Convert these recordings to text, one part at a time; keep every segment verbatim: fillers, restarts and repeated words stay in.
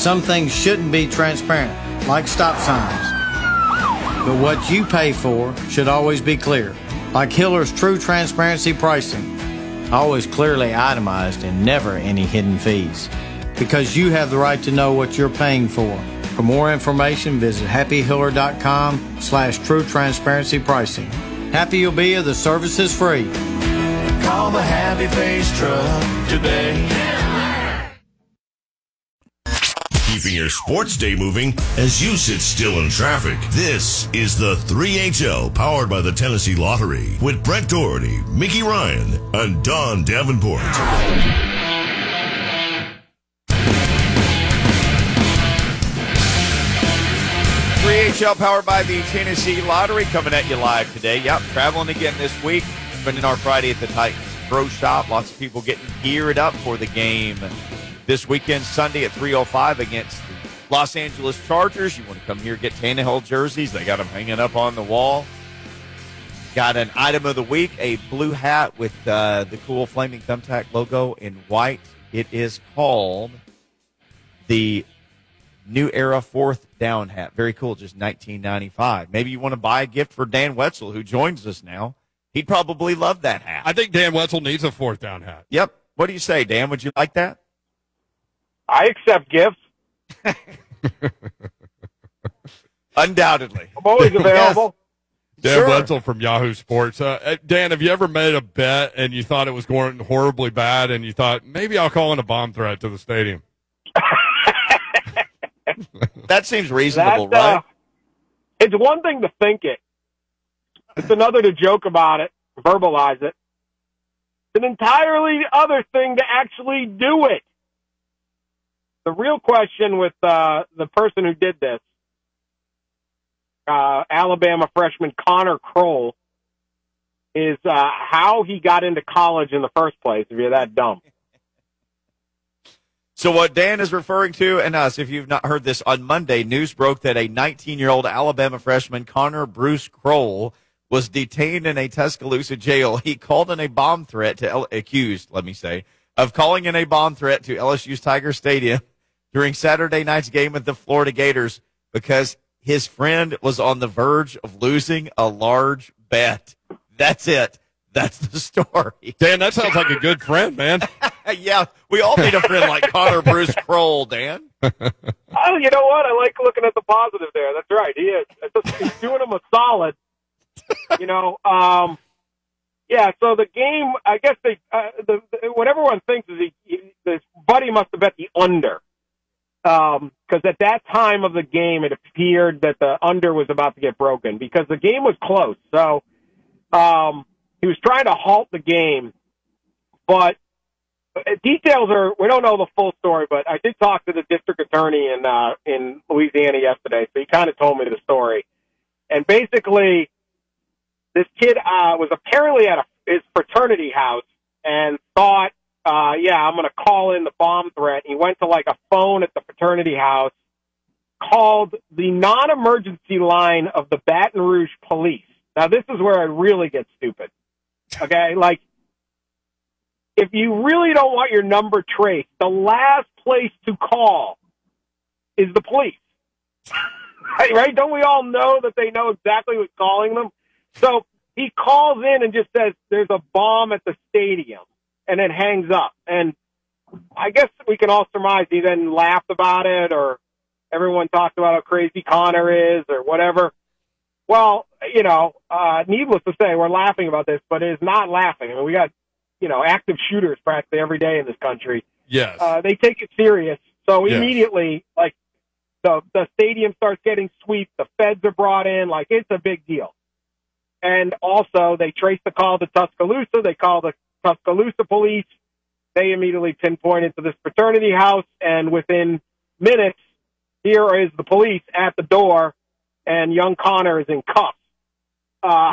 some things shouldn't be transparent, like stop signs. But what you pay for should always be clear, like Hiller's true transparency pricing. Always clearly itemized and never any hidden fees. Because you have the right to know what you're paying for. For more information, visit happyhiller.com slash true transparency pricing. Happy you'll be, the service is free. Call the Happy Face Truck today. Keeping your sports day moving as you sit still in traffic. This is the three H L powered by the Tennessee Lottery with Brent Doherty, Mickey Ryan, and Don Davenport. three H L powered by the Tennessee Lottery coming at you live today. Yep, traveling again this week. Spending our Friday at the Titans Pro Shop. Lots of people getting geared up for the game this weekend, Sunday at three oh five against the Los Angeles Chargers. You want to come here, get Tannehill jerseys. They got them hanging up on the wall. Got an item of the week, a blue hat with uh, the cool Flaming Thumbtack logo in white. It is called the New Era Fourth Down hat. Very cool, just nineteen ninety-five. Maybe you want to buy a gift for Dan Wetzel, who joins us now. He'd probably love that hat. I think Dan Wetzel needs a fourth down hat. Yep. What do you say, Dan? Would you like that? I accept gifts. Undoubtedly. I'm always available. Dan Sure. Wetzel from Yahoo Sports. Uh, Dan, have you ever made a bet and you thought it was going horribly bad and you thought, maybe I'll call in a bomb threat to the stadium? That seems reasonable, That, uh, right? It's one thing to think it. It's another to joke about it, verbalize it. It's an entirely other thing to actually do it. The real question with uh, the person who did this, uh, Alabama freshman Connor Kroll, is uh, how he got into college in the first place, if you're that dumb. So what Dan is referring to, and us, if you've not heard this, on Monday, news broke that a nineteen-year-old Alabama freshman, Connor Bruce Kroll, was detained in a Tuscaloosa jail. He called in a bomb threat to, L- accused, let me say, of calling in a bomb threat to L S U's Tiger Stadium during Saturday night's game with the Florida Gators because his friend was on the verge of losing a large bet. That's it. That's the story. Dan, that sounds like a good friend, man. Yeah, we all need a friend like Connor Bruce Kroll, Dan. Oh, you know what? I like looking at the positive there. That's right. He is. He's doing him a solid. You know, um, yeah. So the game, I guess they, uh, the, the what everyone thinks is he, he, this buddy must have bet the under, because um, at that time of the game, it appeared that the under was about to get broken because the game was close. So um, he was trying to halt the game, but details are we don't know the full story. But I did talk to the district attorney in uh, in Louisiana yesterday, so he kind of told me the story, and basically. This kid uh, was apparently at a, his fraternity house and thought, uh, yeah, I'm going to call in the bomb threat. He went to like a phone at the fraternity house, called the non-emergency line of the Baton Rouge police. Now, this is where it really gets stupid. Okay? Like, if you really don't want your number traced, the last place to call is the police. Right? Don't we all know that they know exactly who's calling them? So he calls in and just says, there's a bomb at the stadium, and then hangs up. And I guess we can all surmise he then laughed about it, or everyone talked about how crazy Connor is, or whatever. Well, you know, uh, needless to say, we're laughing about this, but it is not laughing. I mean, we got, you know, active shooters practically every day in this country. Yes. Uh, they take it serious. So Yes. immediately, like, the, the stadium starts getting swept, the feds are brought in, like, it's a big deal. And also, they trace the call to Tuscaloosa. They call the Tuscaloosa police. They immediately pinpoint it to this fraternity house. And within minutes, here is the police at the door, and young Connor is in cuffs. Uh,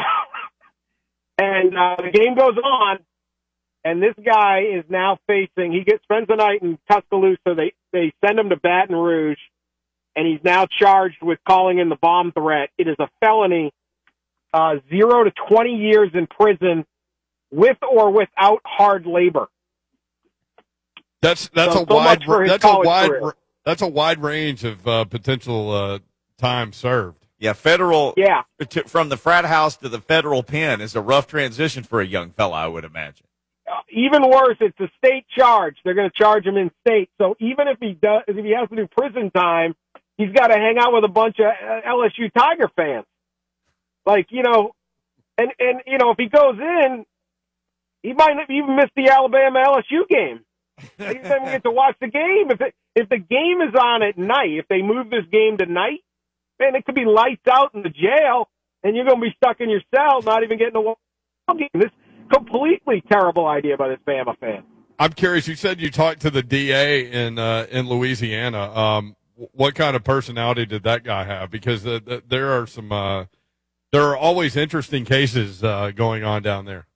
and uh, the game goes on, and this guy is now facing, he gets spends the night in Tuscaloosa. They, they send him to Baton Rouge, and he's now charged with calling in the bomb threat. It is a felony. Uh, zero to twenty years in prison with or without hard labor. That's that's So- a so wide much for his that's a college wide career. that's a wide range of uh, potential uh, time served. Yeah, federal. Yeah. To, from the frat house to the federal pen is a rough transition for a young fella, I would imagine. Uh, even worse, it's a state charge. They're going to charge him in state. So even if he does, if he has to do prison time, he's got to hang out with a bunch of uh, L S U Tiger fans. Like, you know, and, and, you know, if he goes in, he might even miss the Alabama L S U game. He doesn't even get to watch the game. If it, if the game is on at night, if they move this game to night, man, it could be lights out in the jail, and you're going to be stuck in your cell, not even getting to watch the game. This completely terrible idea by this Bama fan. I'm curious. You said you talked to the D A in uh, in Louisiana. Um, what kind of personality did that guy have? Because uh, th- there are some uh, there are always interesting cases uh, going on down there.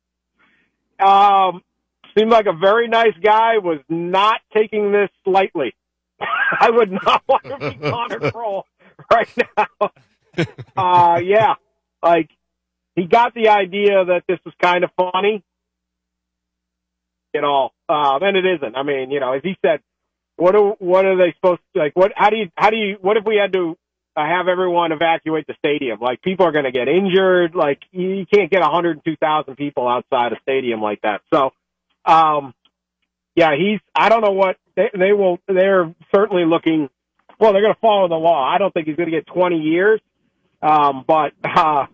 Um, seemed like a very nice guy. Was not taking this lightly. I would not want to be on a roll right now. Uh, yeah, like he got the idea that this was kind of funny. You know, um, and it isn't. I mean, you know, as he said, what are what are they supposed to like? What how do you how do you what if we had to uh, have everyone evacuate the stadium? Like people are going to get injured. Like you can't get one hundred two thousand people outside a stadium like that. So, um, yeah, he's. I don't know what they, they will. They're certainly looking. Well, they're going to follow the law. I don't think he's going to get twenty years, um, but uh,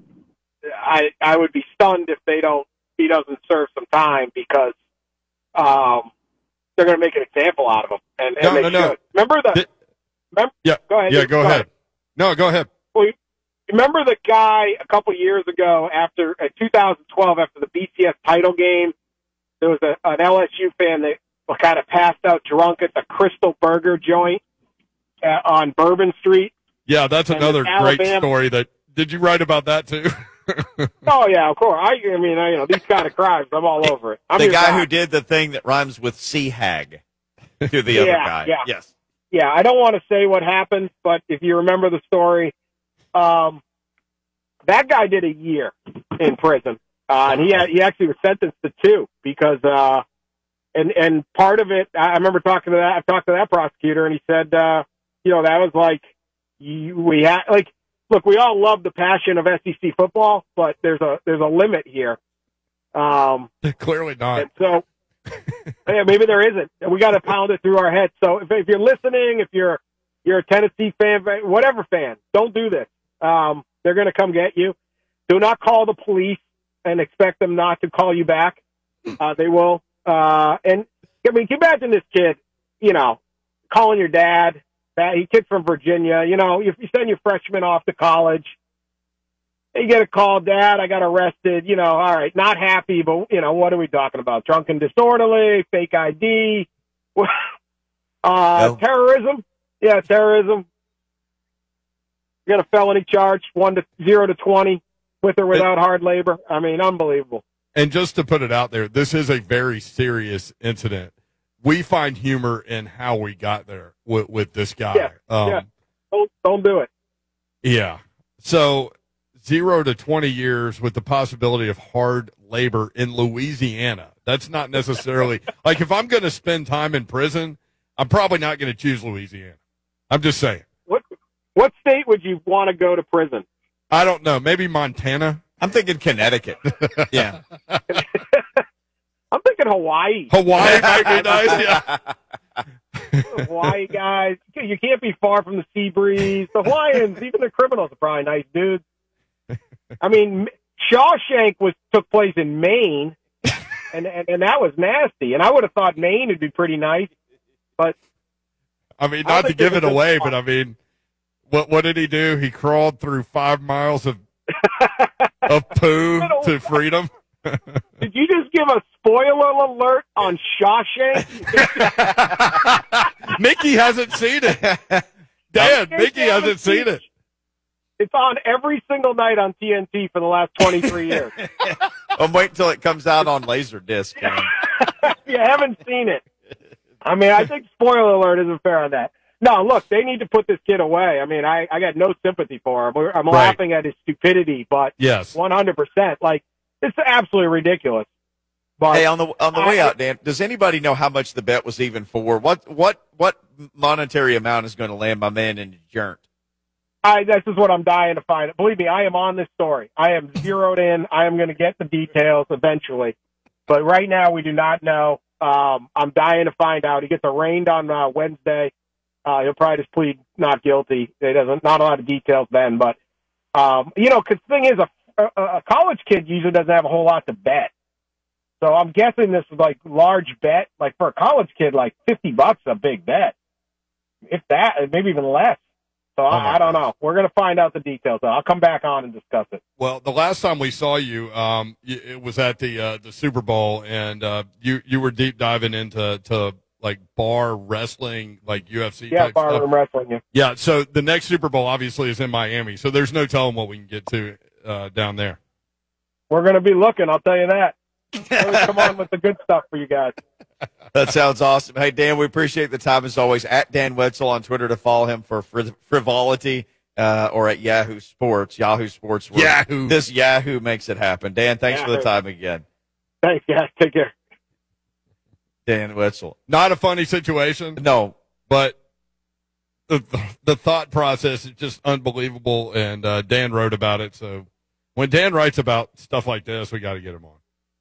I I would be stunned if they don't. He doesn't serve some time because. Um, they're going to make an example out of him, and, and no, they no, should. no. Remember the? Did, remember, yeah, go ahead. Yeah, go, go ahead. ahead. No, go ahead. Well, you, remember the guy a couple years ago after uh, two thousand twelve, after the B C S title game, there was a, an L S U fan that kind of passed out drunk at the Crystal Burger joint uh, on Bourbon Street. Yeah, that's and another great Alabama, story. That did you write about that too? Oh yeah, of course. I, I mean, I, you know, these kind of crimes, I'm all over it. I'm the guy guy. who did the thing that rhymes with sea hag to the yeah, other guy. Yeah. Yes. Yeah, I don't want to say what happened, but if you remember the story, um, that guy did a year in prison, uh, and he had, he actually was sentenced to two because, uh, and and part of it, I remember talking to that. I talked to that prosecutor, and he said, uh, you know, that was like you, we had like. Look, we all love the passion of S E C football, but there's a there's a limit here. Um, Clearly not. And so, yeah, maybe there isn't. We got to pound it through our heads. So if, if you're listening, if you're you're a Tennessee fan, whatever fan, don't do this. Um, they're going to come get you. Do not call the police and expect them not to call you back. Uh, they will. Uh, and I mean, can you imagine this kid? You know, calling your dad. He kid from Virginia, you know, you, you send your freshman off to college, you get a call, Dad, I got arrested, you know, all right, not happy, but, you know, what are we talking about? Drunk and disorderly, fake I D, uh, no. terrorism, yeah, terrorism. You got a felony charge, one to zero to twenty, with or without and, hard labor. I mean, unbelievable. And just to put it out there, this is a very serious incident. We find humor in how we got there with, with this guy. Yeah, um, yeah. Don't, don't do it. Yeah. So zero to twenty years with the possibility of hard labor in Louisiana. That's not necessarily like if I'm going to spend time in prison, I'm probably not going to choose Louisiana. I'm just saying. What what state would you want to go to prison? I don't know. Maybe Montana. I'm thinking Connecticut. Yeah. I'm thinking Hawaii. Hawaii might be nice, yeah. Hawaii guys, you can't be far from the sea breeze. The Hawaiians, even the criminals, are probably nice dudes. I mean, Shawshank was took place in Maine, and, and and that was nasty. And I would have thought Maine would be pretty nice, but I mean, not to give it away, but I mean, what what did he do? He crawled through five miles of of poo to freedom. Did you just give a spoiler alert on Shawshank? Mickey hasn't seen it. Dan, Mickey hasn't seen it. It's on every single night on T N T for the last twenty-three years. I'm waiting until it comes out on Laserdisc. If you haven't seen it. I mean, I think spoiler alert isn't fair on that. No, look, they need to put this kid away. I mean, I, I got no sympathy for him. I'm right. laughing at his stupidity, but yes, one hundred percent. Like, it's absolutely ridiculous. But hey, on the on the way I, out, Dan, does anybody know how much the bet was even for? What what what monetary amount is going to land my man in Jern? I, this is what I'm dying to find. Believe me, I am on this story. I am zeroed in. I am going to get the details eventually. But right now, we do not know. Um, I'm dying to find out. He gets arraigned on uh, Wednesday. Uh, he'll probably just plead not guilty. It doesn't, not a lot of details then. But, um, you know, because the thing is, a, a, a college kid usually doesn't have a whole lot to bet. So I'm guessing this is like large bet. Like for a college kid, like fifty bucks is a big bet. If that, maybe even less. So I, oh I don't gosh. know. We're going to find out the details. Though. I'll come back on and discuss it. Well, the last time we saw you, um, it was at the uh, the Super Bowl, and uh, you you were deep diving into to like bar wrestling, like U F C. Yeah, type bar stuff. room wrestling. Yeah. Yeah. So the next Super Bowl obviously is in Miami. So there's no telling what we can get to uh, down there. We're going to be looking. I'll tell you that. Come on with the good stuff for you guys. That sounds awesome. Hey, Dan, we appreciate the time as always. At Dan Wetzel on Twitter to follow him for friv- frivolity uh, or at Yahoo Sports. Yahoo Sports. Yahoo. This Yahoo makes it happen. Dan, thanks Yahoo. for the time again. Thanks, guys. Take care. Dan Wetzel. Not a funny situation. No. But the the thought process is just unbelievable, and uh, Dan wrote about it. So when Dan writes about stuff like this, we got to get him on.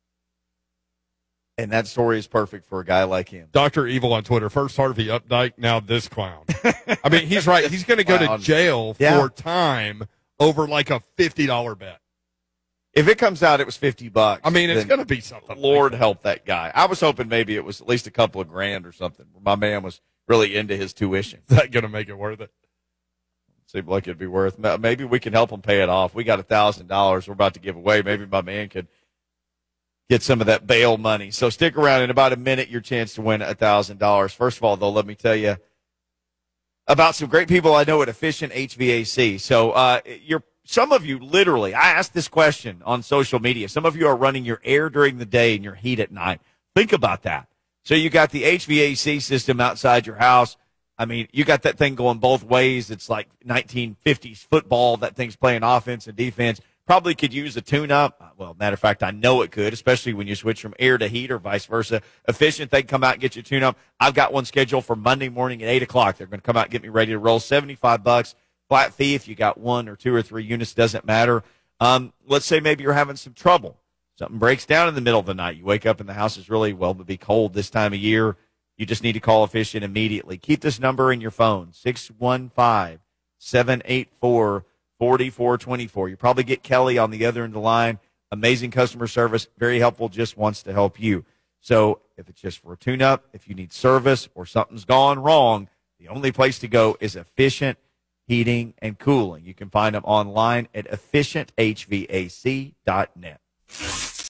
And that story is perfect for a guy like him. Doctor Evil on Twitter. First Harvey Updike, now this clown. I mean, he's right. He's going to go to jail yeah. for time over like a fifty dollars bet. If it comes out it was fifty bucks. I mean, it's going to be something. Lord like help that guy. I was hoping maybe it was at least a couple of grand or something. My man was really into his tuition. Is that going to make it worth it? Seemed like it'd be worth. Maybe we can help him pay it off. We got a thousand dollars we're about to give away. Maybe my man could get some of that bail money. So stick around. In about a minute, your chance to win a thousand dollars. First of all, though, let me tell you about some great people I know at Efficient H V A C. So uh, you're some of you literally, I asked this question on social media. Some of you are running your air during the day and your heat at night. Think about that. So you got the H V A C system outside your house. I mean, you got that thing going both ways. It's like nineteen fifties football. That thing's playing offense and defense. Probably could use a tune-up. Well, matter of fact, I know it could, especially when you switch from air to heat or vice versa. Efficient, they can come out and get you a tune-up. I've got one scheduled for Monday morning at eight o'clock. They're going to come out and get me ready to roll. seventy-five bucks, flat fee if you got one or two or three units, doesn't matter. Um, let's say maybe you're having some trouble. Something breaks down in the middle of the night. You wake up and the house is really, well, to be cold this time of year. You just need to call Efficient immediately. Keep this number in your phone, six one five, seven eight four, forty-four twenty-four. You probably get Kelly on the other end of the line. Amazing customer service, very helpful, just wants to help you. So if it's just for a tune-up, if you need service or something's gone wrong, the only place to go is Efficient Heating and Cooling. You can find them online at efficient h v a c dot net.